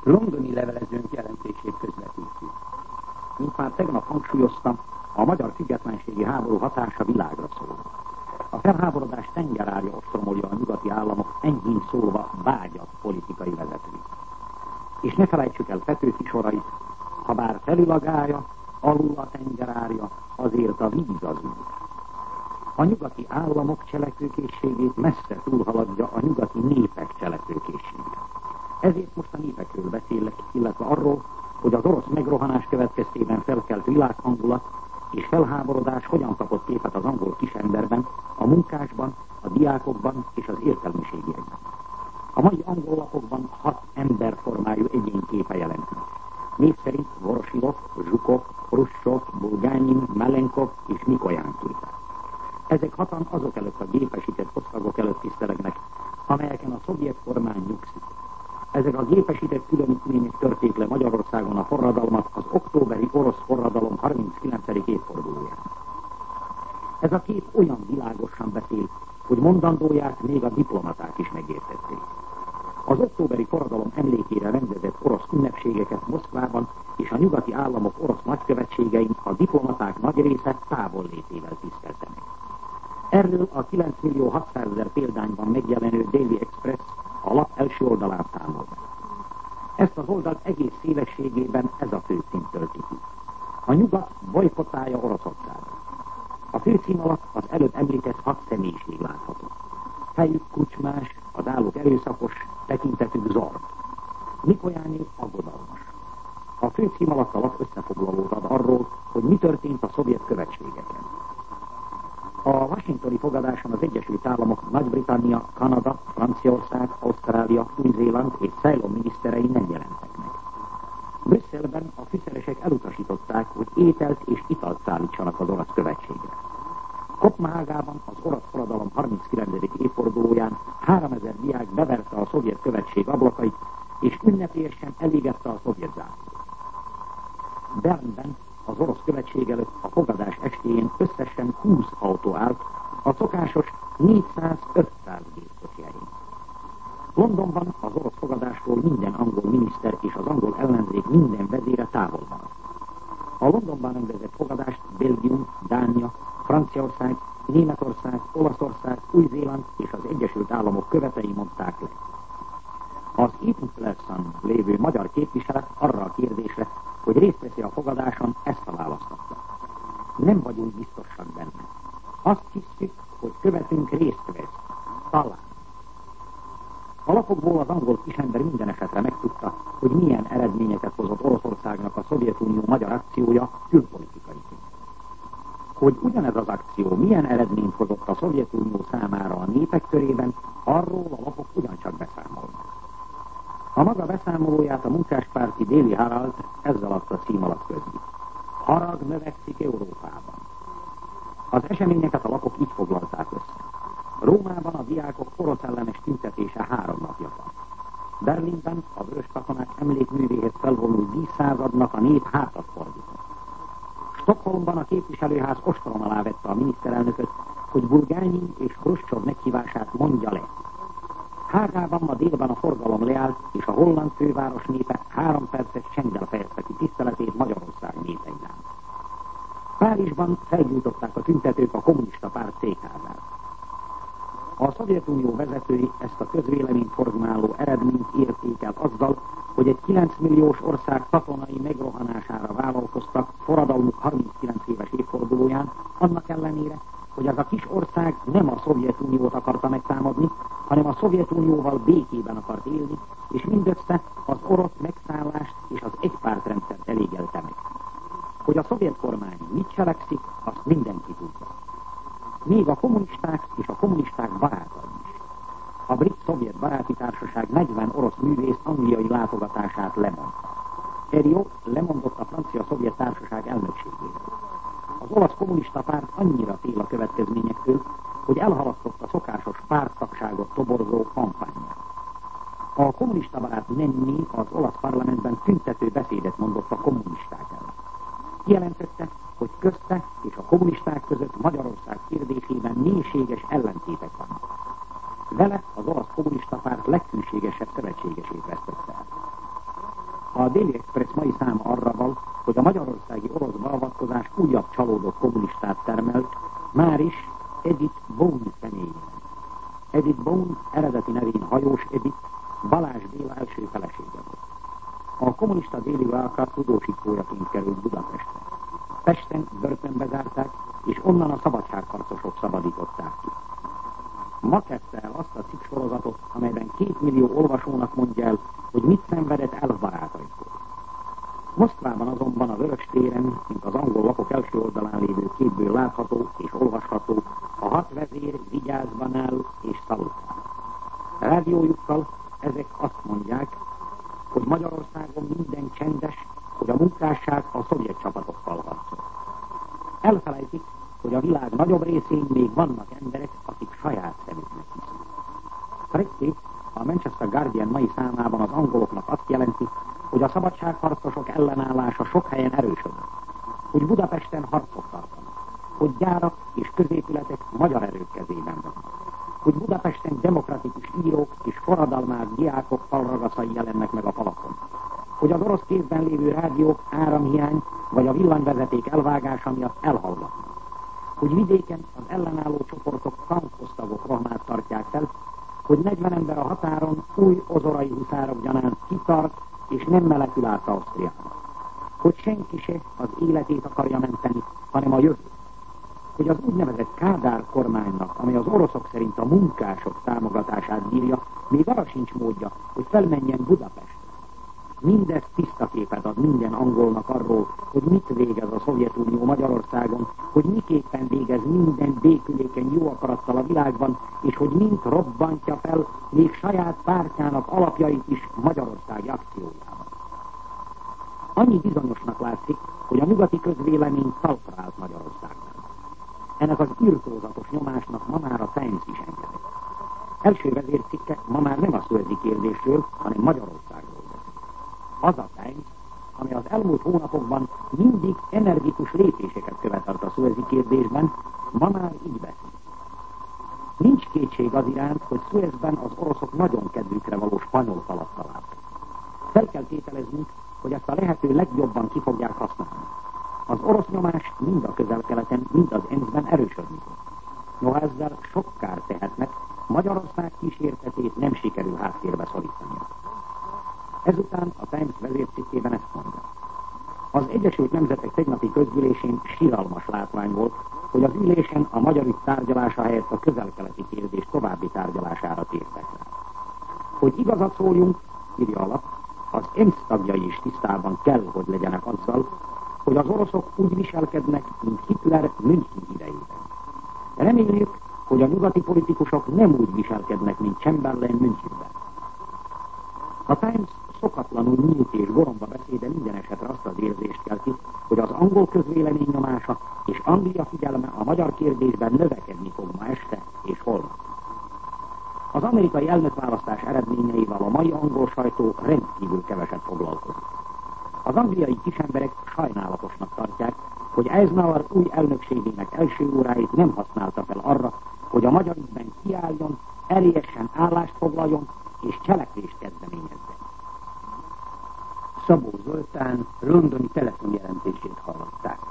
Londoni levelezőnk jelentését közvetítjük. Mint már tegnap hangsúlyoztam, a magyar függetlenségi háború hatása világra szól. A felháborodás tengerárja ostromolja a nyugati államok enyhén szólva vágyat politikai vezetőit. És ne felejtsük el Petőfi sorait, ha bár felül a gálya, alul a tengerárja, azért a víz az út. A nyugati államok cselekvőkészségét messze túlhaladja a nyugati népek cselekvőkészségét. Ezért most a népekről beszélek, illetve arról, hogy az orosz megrohanás következtében felkelt világhangulat és felháborodás hogyan kapott képet az angol kisemberben, a munkásban, a diákokban és az értelmiségiekben. A mai angol lapokban 6 emberformájú egyénképe jelent meg. Név szerint Vorosilov, Zsukov, Hruscsov, Bulgányin, Malenkov és Mikolyán képe. Ezek 6-an azok előtt a gépesített osztagok előtt tisztelegnek, amelyeken a szovjet kormány nyugszik. Ezek a gépesített különítmények törték le Magyarországon a forradalmat az októberi orosz forradalom 39. évfordulóján. Ez a kép olyan világosan beszél, hogy mondandóját még a diplomaták is megértették. Az októberi forradalom emlékére rendezett orosz ünnepségeket Moszkvában és a nyugati államok orosz nagykövetségein a diplomaták nagy része távollétével tisztelte meg. Erről a 9.600.000 példányban megjelenő Daily Express a lap első oldalán számol. Ezt az oldalt egész szélességében ez a főcím tölti ki. A nyugat bojkottálja Oroszországot. A főcím alatt az előbb említett 6 személyiség látható. Fejük kucsmás, az állók erőszakos, tekintetük zord. Mikolyáné aggodalmas. A főcím alatt a lap összefoglalót ad arról, hogy mi történt a szovjet követségeken. A washingtoni fogadáson az Egyesült Államok, Nagy-Britannia, Kanada, Franciaország, Ausztrália, Új-Zéland és Ceylon miniszterei nem jelentek meg. Brüsszelben a fűszeresek elutasították, hogy ételt és italt szállítsanak az orosz követségre. Koppenhágában az orosz forradalom 39. évfordulóján 3000 diák beverte a szovjet követség ablakait, és ünnepélyesen elégette a szovjet zászlót. Bernben az orosz követség előtt a fogadás estéjén összesen 20 autó állt, a szokásos 400-500 gépkocsi helyén. Londonban az orosz fogadásról minden angol miniszter és az angol ellenzék minden vezére távol maradt. A Londonban rendezett fogadást Belgium, Dánia, Franciaország, Németország, Olaszország, Új-Zéland és az Egyesült Államok követei mondták le. Az Eton Pleasant lévő magyar képviselet arra a kérdésre, hogy részt veszi a fogadáson, ezt a választotta. Nem vagyunk biztosak benne. Azt hiszük, hogy követünk részt vesz. Talán. A lapokból az angol kisember minden esetre megtudta, hogy milyen eredményeket hozott Oroszországnak a Szovjetunió magyar akciója külpolitikai szinten. Hogy ugyanez az akció milyen eredményt hozott a Szovjetunió számára a népek körében, arról a lapok ugyancsak beszámolnak. A maga beszámolóját a munkáspárti Daily Herald ezzel adta cím alatt közli. Harag növekszik Európában. Az eseményeket a lapok így foglalták össze. Rómában a diákok orosz ellenes tüntetése 3 napja tart. Berlinben a vörös katonák emlékművéhez felvonult díszszázadnak a nép hátat fordított. Stockholmban a képviselőház ostrom alá vette a miniszterelnököt, hogy Bulgányin és Hruscsov meghívását mondja le. Hágában ma délben a forgalom leállt, és a holland főváros népe 3 perces csenddel fejezte ki tiszteletét Magyarország népe iránt. Párizsban felgyújtották a tüntetők a kommunista párt székházát. A Szovjetunió vezetői ezt a közvéleményt formáló eredményt értékelt azzal, hogy egy 9 milliós ország katonai megrohanására vállalkoztak forradalmuk 39 éves évfordulóján, annak ellenére, hogy az a kis ország nem a Szovjetuniót akarta megtámadni, hanem a Szovjetunióval békében akart élni, és mindössze az orosz megszállást és az egypártrendszert elégelte meg. Hogy a szovjet kormány mit cselekszik, azt mindenki tudja. Még a kommunisták és a kommunisták barátai is. A brit-szovjet baráti társaság 40 orosz művész angliai látogatását lemondta. Thériault lemondott a francia-szovjet társaság elnökségéről. Az olasz kommunista párt annyira fél a következményektől, hogy elhalasztotta szokásos párttagságot toborzó kampányát. A kommunista barát Nenni az olasz parlamentben tüntető beszédet mondott a kommunisták ellen. Kijelentette, hogy közte és a kommunisták között Magyarország kérdésében mélységes ellentétek vannak. Vele az olasz kommunista párt leghűségesebb szövetségesét vesztette el. A Daily Express mai száma arra val, hogy a magyarországi orosz beavatkozás újabb csalódott kommunistát termelt, már is Edith Bone személyében. Edith Bone eredeti nevén Hajós Edith, Balázs Béla első felesége volt. A kommunista Déli Válka tudósítójaként került Budapestre. Pesten börtönbe zárták, és onnan a szabadságharcosok szabadították ki. Ma kezdte el azt a cikksorozatot, amelyben 2 millió olvasónak mondja el, hogy mit szenvedett el barátaitól. Moszkvában azonban a Vörös téren, mint az angol lapok első oldalán lévő képből látható és olvasható, a 6 vezér vigyázban áll és szalutál. Rádiójukkal ezek azt mondják, hogy Magyarországon minden csendes, hogy a munkásság a szovjet csapatokkal harcol. Elfelejtik, hogy a világ nagyobb részén még vannak emberek, akik saját szemüknek hisznek. Frekté a Manchester Guardian mai számában az angoloknak azt jelenti, hogy a szabadságharcosok ellenállása sok helyen erősödött, hogy Budapesten harcok tartanak, hogy gyárak és középületek magyar erők kezében vannak, hogy Budapesten demokratikus írók és forradalmás diákok falragaszai jelennek meg a falakon, hogy az orosz kézben lévő rádiók áramhiány vagy a villanyvezeték elvágása miatt elhallgatnak, hogy vidéken az ellenálló csoportok tankosztagok rohamát tartják fel, hogy 40 ember a határon új ozorai huszárok gyanánt kitart és nem menekül át Ausztriába, hogy senki se az életét akarja menteni, hanem a jövőt, hogy az úgynevezett Kádár kormánynak, amely az oroszok szerint a munkások támogatását bírja, még arra sincs módja, hogy felmenjen Budapestre. Mindez tiszta képet ad minden angolnak arról, hogy mit végez a Szovjetunió Magyarországon, hogy miképpen végez minden békülékeny jó akarattal a világban, és hogy mind robbantja fel még saját pártjának alapjait is magyarországi akciójában. Annyi bizonyosnak látszik, hogy a nyugati közvélemény talpra állt Magyarországnak. Ennek az irtózatos nyomásnak ma már a Times is engedett. Első vezércikke ma már nem a szöldzi kérdésről, hanem Magyarországról. Az a Times, ami az elmúlt hónapokban mindig energikus lépéseket követelt a Szuezi kérdésben, ma már így beszél. Nincs kétség az iránt, hogy Szuezben az oroszok nagyon kedvükre való spanyol falat találtak. Fel kell tételeznünk, hogy ezt a lehető legjobban ki fogják használni. Az orosz nyomás mind a Közel-Keleten, mind az ENSZ-ben erősödni fog. Noha ezzel sok kárt tehetnek, Magyarország kísértetét nem sikerül háttérbe szorítania. Ezután a Times vezércikkében ezt mondja. Az Egyesült Nemzetek tegnapi közgyűlésén siralmas látvány volt, hogy az ülésen a magyar ügy tárgyalása helyett a közel-keleti kérdés további tárgyalására tértek rá. Hogy igazat szóljunk, írja a lap, az ENSZ tagjai is tisztában kell, hogy legyenek azzal, hogy az oroszok úgy viselkednek, mint Hitler München idejében. Reméljük, hogy a nyugati politikusok nem úgy viselkednek, mint Chamberlain Münchenben. A Times szokatlanul nyílt és goromba beszéde minden esetre azt az érzést kelti, hogy az angol közvélemény nyomása és Anglia figyelme a magyar kérdésben növekedni fog ma este és holnap. Az amerikai elnökválasztás eredményeivel a mai angol sajtó rendkívül keveset foglalkozik. Az angliai kisemberek sajnálatosnak tartják, hogy Eisenhower új elnökségének első óráit nem használta fel arra, hogy a magyar ügyben kiálljon, erélyesen állást foglaljon és cselekvést kezdeményezzen. Szabó Zoltán londoni telefonjelentését hallották.